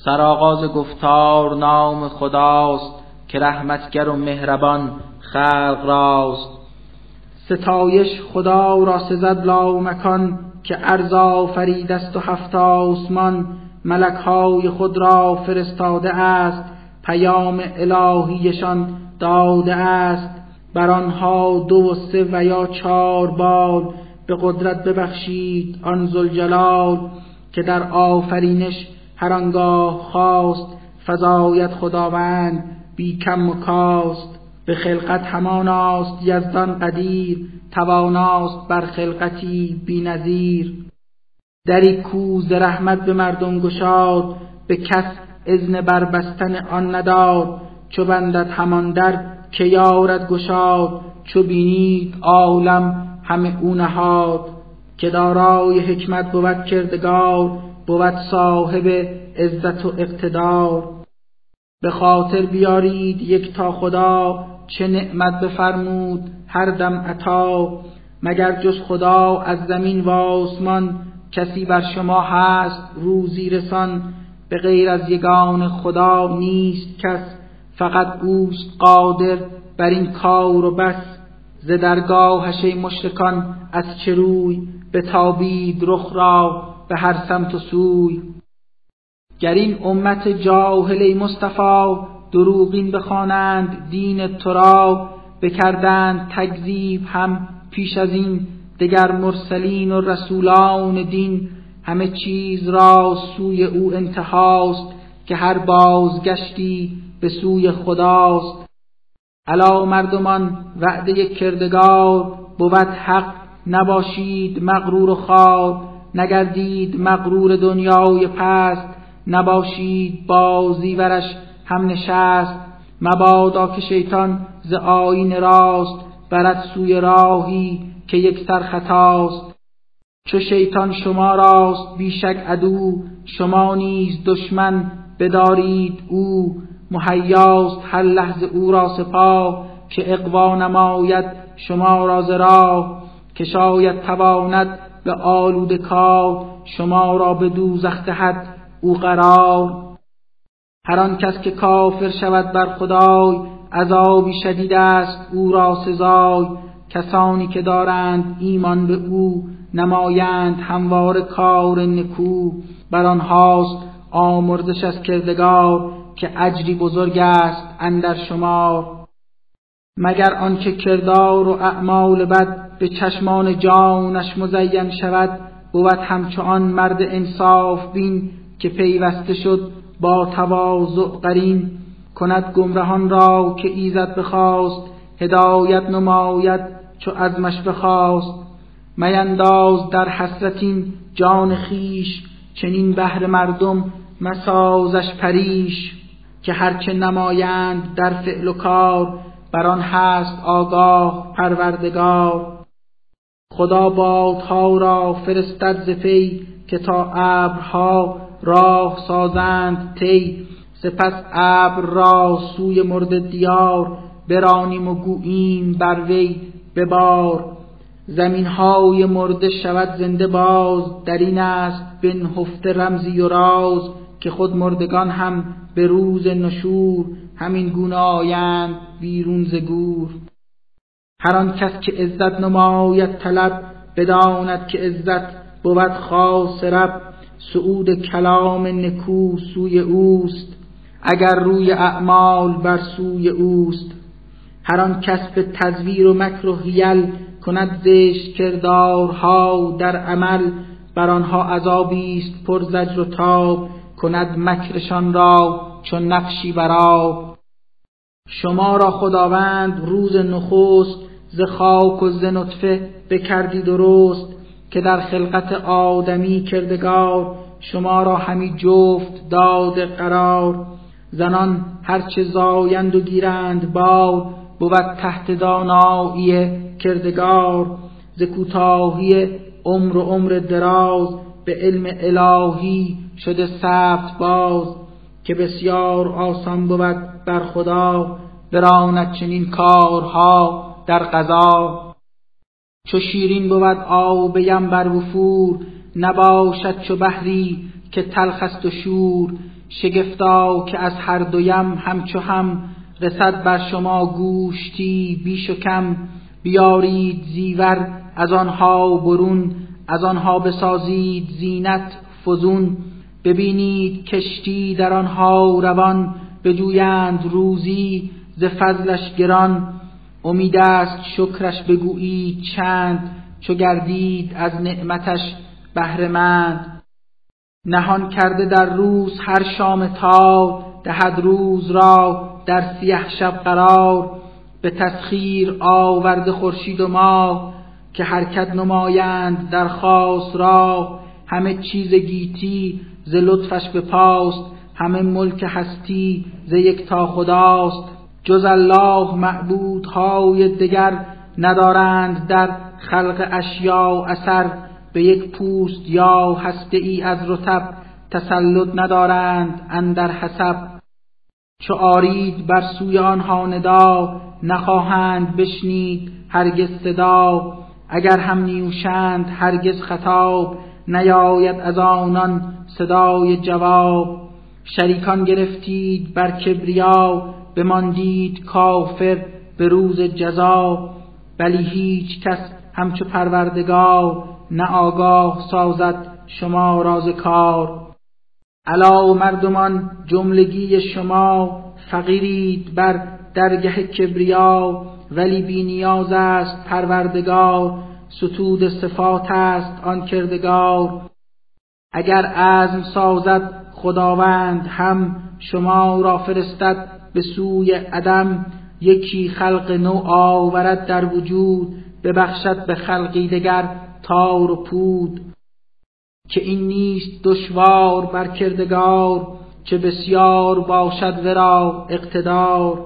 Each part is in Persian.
سرآغاز گفتار نام خداست، که رحمتگر و مهربان خلق راست. ستایش خدا را سزد لامکان، که ارض آفریده است و 7 آسمان. ملک‌های خود را فرستاده است، پیام الهیشان داده است. بر آنها 2 و 3 و یا 4 بار، به قدرت ببخشید آن ذوالجلال. که در آفرینش هر آنگاه خواست، فزاید خداوند بی کم و کاست. به خلقت هماناست یزدان قدیر، تواناست بر خلقتی بی نظیر. دری کو ز رحمت به مردم گشاد، به کس اذن بر بستن آن نداد. چو بندد همان در که یارد گشاد، چو بینید عالم همه او نهاد. که دارای حکمت بود کردگار، بود صاحب عزت و اقتدار. به خاطر بیارید یکتا خدا، چه نعمت بفرمود هر دم عطا. مگر جز خدا از زمین و آسمان، کسی بر شما هست روزی رسان. به غیر از یگان خدا نیست کس، فقط اوست قادر بر این کار و بس. ز درگاهش ای مشرکان از چه روی، بتابید رخ را به هر سمت و سوی. گر این امت جاهل ای مصطفی، دروغین بخوانند دین تو را. بکردند تکذیب هم پیش از این، دگر مرسلین و رسولان دین. همه چیز را سوی او انتهاست، که هر بازگشتی به سوی خداست. الا مردمان وعده کردگار، بود حق نباشید مغرور و خوار. نگردید مغرور دنیای پست، نباشید بازیورش هم نشست. مبادا که شیطان ز آیین راست، برد سوی راهی که یک سر خطاست. چو شیطان شما راست بیشک عدو، شما نیز دشمن بدارید او. مهیاست هر لحظه او را سپاه، که اغوا نماید شما را ز راه. که شاید تواند به آلوده کار، شما را به دوزخ دهد او قرار. هر آن کس که کافر شود بر خدای، عذابی شدید است او را سزای. کسانی که دارند ایمان به او، نمایند همواره کار نکو. بر آنهاست آمرزش از کردگار، که اجری بزرگ است اندر شمار. مگر آنکه کردار و اعمال بد، به چشمان جانش مزین شود. بود همچو آن مرد انصاف بین، که پیوسته شد با تواضع قرین. کند گمرهان را که ایزد بخواست، هدایت نماید چو عزمش بخواست. مینداز در حسرت این جان خیش، چنین بهر مردم مسازش پریش. که هرچه نمایند در فعل و کار، بران هست آگاه پروردگار. خدا بادها را فرستد ز پی، که تا ابرها راه سازند طی. سپس ابر را سوی مرده دیار، برانیم و گوییم بر وی ببار. زمین‌های مرده شود زنده باز، در این است بنهفته رمزی و راز. که خود مردگان هم به روز نشور، همین گونه آیند بیرون ز گور. هر آن کس که عزت نماید طلب، بداند که عزت بود خاص رب. صعود کلام نکو سوی اوست، اگر روی اعمال بر سوی اوست. هر آن کس به تزویر و مکر و حیل، کند زشت کردارها در عمل. بر آنها عذابی است پر زجر و تاب، کند مکرشان را چون نقشی بر آب. شما را خداوند روز نخست، ز خاک و ز نطفه بکردی درست. که در خلقت آدمی کردگار، شما را همی جفت داد قرار. زنان هرچه زایند و گیرند بار، بود تحت دانایی کردگار. ز کوتاهی عمر و عمر دراز، به علم الهی شده سبت باز. که بسیار آسان بود بر خدا، براند چنین کارها در قضا. چو شیرین بود آب ینبر و فور، نباشد چو بحری که تلخ است و شور. شگفتا که از هر دویم همچو هم رسد بر شما گوشتی بیش و کم. بیارید زیور از آنها برون، از آنها بسازید زینت فزون. ببینید کشتی در آنها روان، بجویند روزی ز فضلش گران. امید است شکرش بگویید چند، چو گردید از نعمتش بهره مند. نهان کرده در روز هر شام تار، دهد روز را در سیه شب قرار. به تسخیر آورده خورشید و ماه، که حرکت نمایند در خاص راه. همه چیز گیتی ز لطفش بپاست، همه ملک هستی ز یکتا خداست. جز الله معبودهای دگر، ندارند در خلق اشیا اثر. به یک پوست یا هسته ای از رطب، تسلط ندارند اندر حسب. چو آرید بر سوی آنها ندا، نخواهند بشنید هرگز صدا. اگر هم نیوشند هرگز خطاب، نیاید از آنان صدای جواب. شریکان گرفتید بر کبریا، بماندید کافر به روز جزا. بلی هیچ کس همچو پروردگار، نه آگاه سازد شما راز کار. الا مردمان جملگی شما، فقیرید بر درگه کبریا. ولی بی نیاز است پروردگار، ستود صفات است آن کردگار. اگر عزم سازد خداوند هم، شما را فرستد به سوی عدم. یکی خلق نو آورد در وجود، ببخشد به خلقی دگر تار و پود. که این نیست دشوار بر کردگار، چه بسیار باشد ورا اقتدار.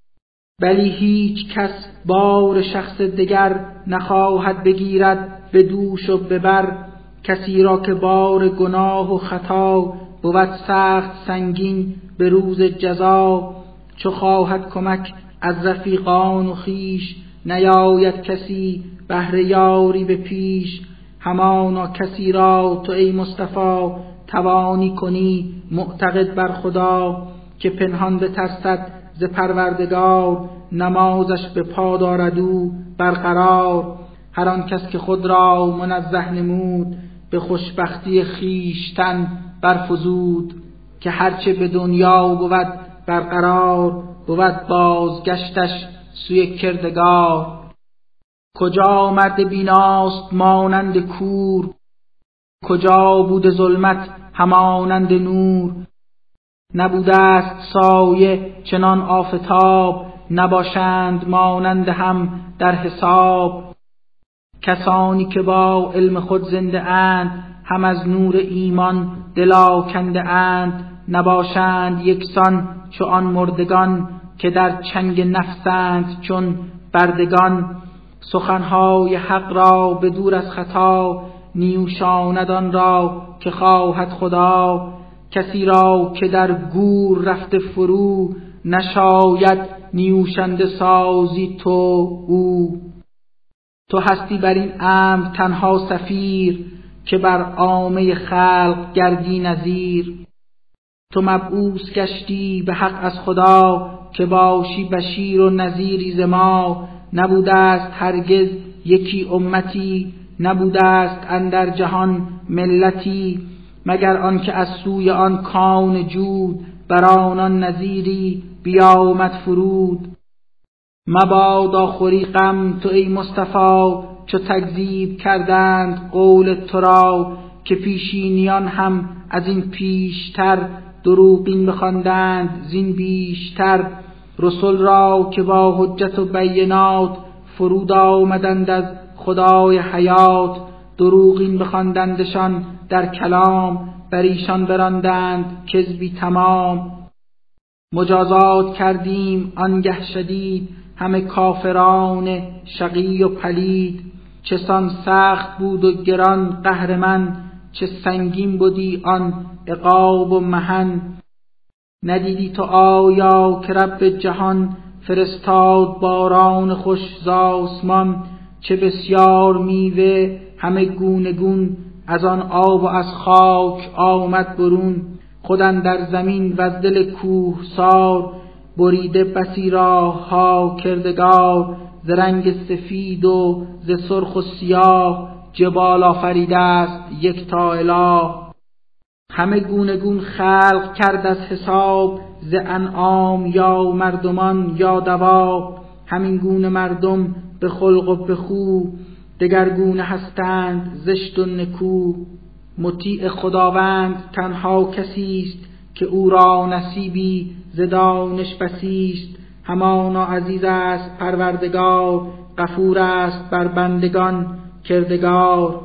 بلی هیچ کس بار شخص دگر، نخواهد بگیرد به دوش و ببر. کسی را که بار گناه و خطا، بود سخت سنگین به روز جزا. چو خواهد کمک از رفیقان و خویش، نیاید کسی بهر یاری به پیش. همانا کسی را تو ای مصطفی، توانی کنی معتقد بر خدا. که پنهان بترسد ز پروردگار، نمازش به پا دارد او برقرار. هر آن کس که خود را منزه نمود، به خوشبختی خویشتن برفزود. که هرچه به دنیا بود برقرار، بود بازگشتش سوی کردگار. کجا مرد بیناست مانند کور، کجا بود ظلمت همانند نور. نبوده است سایه چنان آفتاب، نباشند مانند هم در حساب. کسانی که با علم خود زنده اند، هم از نور ایمان دل آکنده اند. نباشند یکسان چو آن مردگان، که در چنگ نفسند چون بردگان. سخنهای حق را به دور از خطا، نیوشاند آن را که خواهد خدا. کسی را که در گور رفته فرو، نشاید نیوشنده سازی تو او. تو هستی بر این امر تنها سفیر، که بر عامه خلق گردی نذیر. تو مبعوث گشتی به حق از خدا، که باشی بشیر و نذیری ز ما. نبوده است هرگز یکی امتی، نبوده است اندر جهان ملتی. مگر آن که از سوی آن کان جود، بر آنان نذیری بیامد فرود. مبادا خوری غم تو ای مصطفی، چو تکذیب کردند قول تو را. که پیشینیان هم از این پیشتر، دروغین بخواندند زین بیشتر. رسل را که با حجت و بینات، فرود آمدند از خدای حیات. دروغین بخواندندشان در کلام، بر ایشان براندند کذبی تمام. مجازات کردیم آنگه شدید، همه کافران شقی و پلید. چه سان سخت بود و گران قهر من، چه سنگین بودی آن عقاب و محن. ندیدی تو آیا که رب جهان، فرستاد باران خوش ز آسمان. چه بسیار میوه همه گونه گون، از آن آب و از خاک آمد برون. خود اندر زمین و از دل کوهسار، بریده بسی راه ها کردگار. ز رنگ سفید و ز سرخ و سیاه، جبال آفریده است یکتا اله. همه گونه گون خلق کرد از حساب، ز انعام یا مردمان یا دواب. همین گونه مردم به خلق و به خو، دگر گونه هستند زشت و نکو. مطیع خداوند تنها کسی است، که او را نصیبی ز دانش بسی است. همانا عزیز است پروردگار، غفور است بر بندگان کردگار.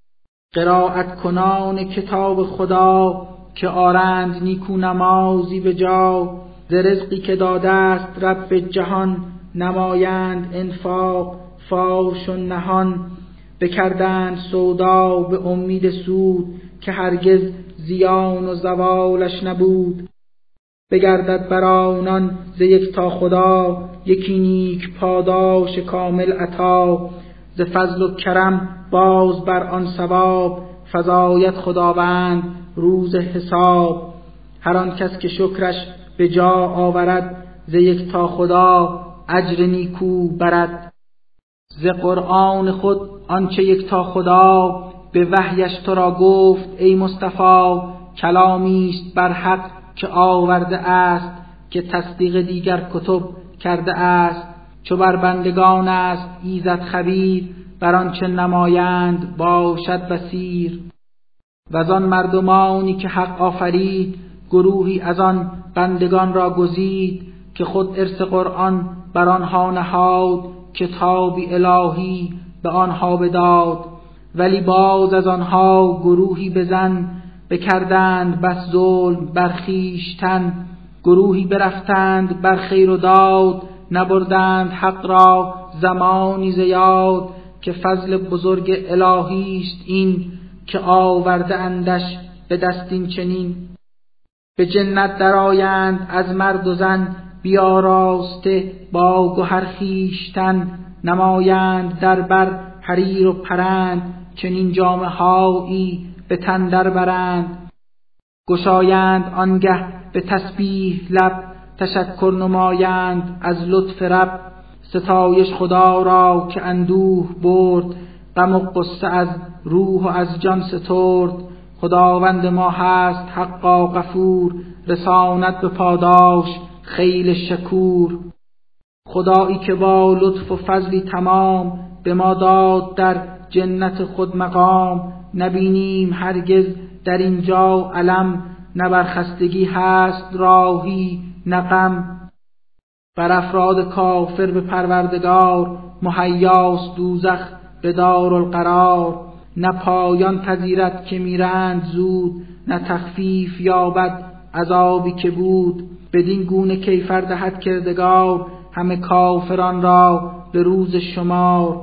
قرائت کنان کتاب خدا، که آرند نیکو نمازی به جا. ز رزقی که داده است رب جهان، نمایند انفاق فاش و نهان. بکردند سودا به امید سود، که هرگز زیان و زوالش نبود. بگردد بر آنان ز یکتا خدا، یکی نیک پاداش کامل عطا. ز فضل و کرم باز بر آن ثواب، فزاید خداوند روز حساب. هر آن کس که شکرش به جا آورد، ز یکتا خدا اجر نیکو برد. ز قرآن خود آنچه یکتا خدا، به وحیش تو را گفت ای مصطفی. کلامی است بر حق که آورده است، که تصدیق دیگر کتب کرده است. چو بر بندگان است ایزد خبیر، بر آنچه نمایند باشد بصیر. وزان مردمانی که حق آفرید، گروهی از آن بندگان را گزید. که خود ارث قرآن بر آنها نهاد، کتابی الهی به آنها بداد. ولی باز از آنها گروهی بزن، بکردند بس ظلم بر خویشتن. گروهی برفتند بر خیر و داد، نبردند حق را زمانی ز یاد. که فضل بزرگ الهی است این، که آورده اندش به دست این چنین. به جنت درآیند از مرد و زن، بیاراسته با گهر خویشتن. نمایند در بر حریر و پرند، چنین جامه هایی به تن در برند. گشایند آنگه به تسبیح لب، تشکر نمایند از لطف رب. ستایش خدا را که اندوه برد، غم و غصه از روح و از جان سترد. خداوند ما هست حقا غفور، رساند به پاداش خیل شکور. خدایی که با لطف و فضلی تمام، به ما داد در جنت خود مقام. نبینیم هرگز در اینجا علم، نه برخستگی هست راهی نه غم. بر افراد کافر به پروردگار، مهیاست دوزخ به دارالقرار. نه پایان پذیرد که میرند زود، نه تخفیف یابد عذابی که بود. بدین گونه کیفر دهد کردگار، همه کافران را به روز شمار.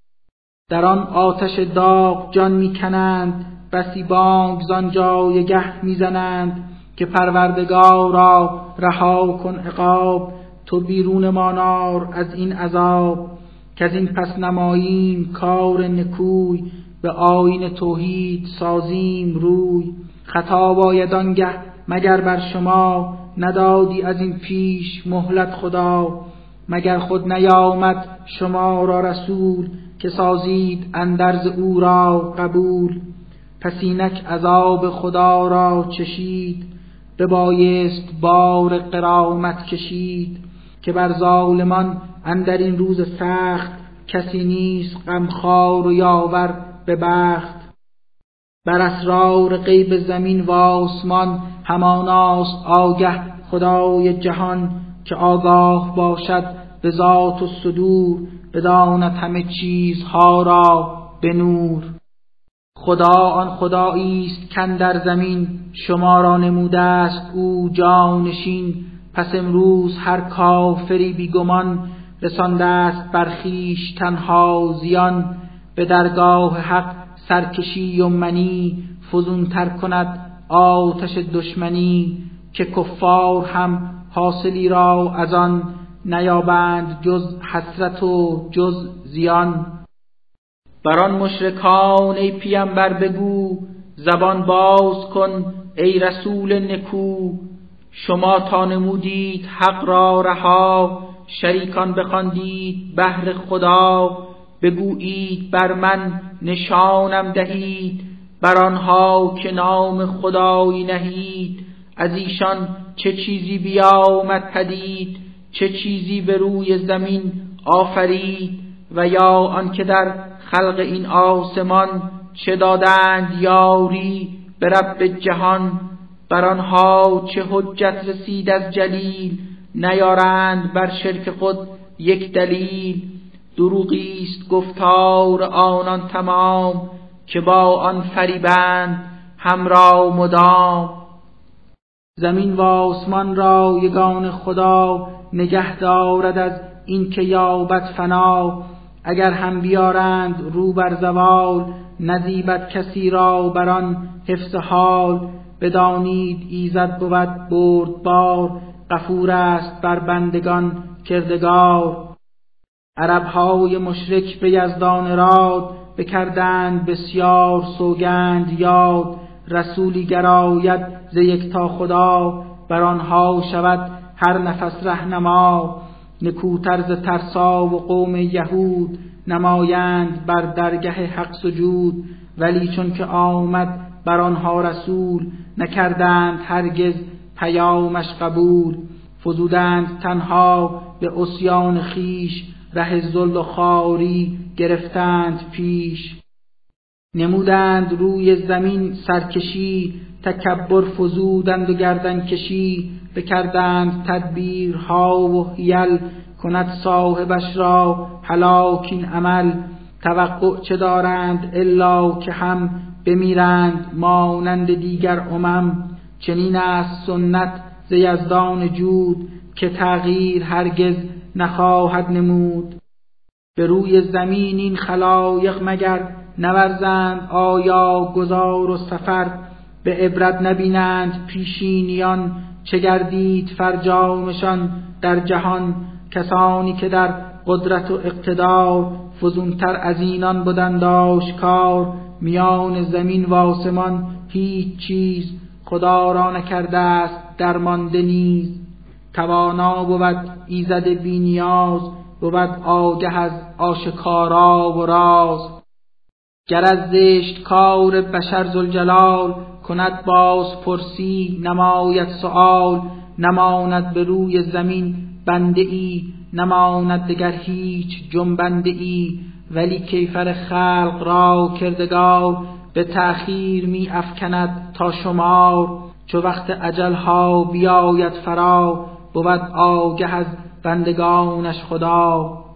در آن آتش داغ جان میکنند، بسی بانگ زان جایگه میزنند. که پروردگارا رها کن عقاب، تو بیرون مانار از این عذاب. که از این پس نماییم کار نکوی، به آیین توحید سازیم روی. خطا باید آنگه مگر بر شما، ندادی از این پیش مهلت خدا. مگر خود نیامد شما را رسول، که سازید اندرز او را قبول. پس اینک عذاب خدا را چشید، ببایست بار غرامت کشید. که بر ظالمان اندر این روز سخت، کسی نیست غمخوار و یاور به بخت. بر اسرار غیب زمین و آسمان، هماناست آگه خدای جهان. که آگاه باشد به ذات و صدور، بداند همه چیزها را به نور. خدا آن خدایی است کاندر زمین، شما را نموده است او جانشین. پس امروز هر کافری بیگمان، رسانده است بر خویش تنها زیان. به درگاه حق سرکشی و منی، فزون تر کند آتش دشمنی. که کفار هم حاصلی را از آن، نیابند جز حسرت و جز زیان. بر آن مشرکان ای پیامبر بگو، زبان باز کن ای رسول نکو، شما تا نمودید حق را رها، شریکان بخواندید بهر خدا، بگویید بر من نشانم دهید، بر آنها که نام خدایی نهید. از ایشان چه چیزی بیامد پدید، چه چیزی به روی زمین آفرید، و یا آن که در خلق این آسمان چه دادند یاری به رب جهان. بر آنها چه حجت رسید از جلیل، نیارند بر شرک خود یک دلیل. دروغی است گفتار آنان تمام، که با آن فریبند همرا مدام. زمین و آسمان را یگان خدا، نگه دارد از این که یابد فنا. اگر هم بیارند رو بر زوال، نزیبد کسی را بر آن حفظ حال. بدانید ایزد بود بردبار، غفور است بر بندگان کردگار. عربهای مشرک به یزدان اراد، بکردند بسیار سوگند یاد. رسولی گراید ز یکتا خدا، بر آنها شود هر نفس رهنما. نکوتر ز ترسا و قوم یهود، نمایند بر درگه حق سجود. ولی چون که آمد بر آنها رسول، نکردند هرگز پیامش قبول. فزودند تنها به عصیان خویش، ره ذل و خواری گرفتند پیش. نمودند روی زمین سرکشی، تکبر فزودند و گردن کشی. بکردند تدبیرها و حیل، کند صاحبش را هلاک این عمل. توقع چه دارند الا که هم، بمیرند مانند دیگر امم. چنین است سنت ز یزدان جود، که تغییر هرگز نخواهد نمود. به روی زمین این خلایق مگر، نورزند آیا گذار و سفر. به عبرت نبینند پیشینیان، چه گردید فرجامشان در جهان. کسانی که در قدرت و اقتدار، فزونتر از اینان بودند آشکار. میان زمین و آسمان هیچ چیز، خدا را نکرده است درمانده نیز. توانا بود ایزد بی نیاز، بود آگه از آشکارا و راز. گر از زشت کار بشر ذوالجلال، کند باز پرسی نماید سؤال. نماند به روی زمین بنده ای، نماند دگر هیچ جنبنده ای. ولی کیفر خلق را کردگار، به تأخیر می افکند تا شمار. چو وقت اجلها بیاید فرا، بود آگه از بندگانش خدا.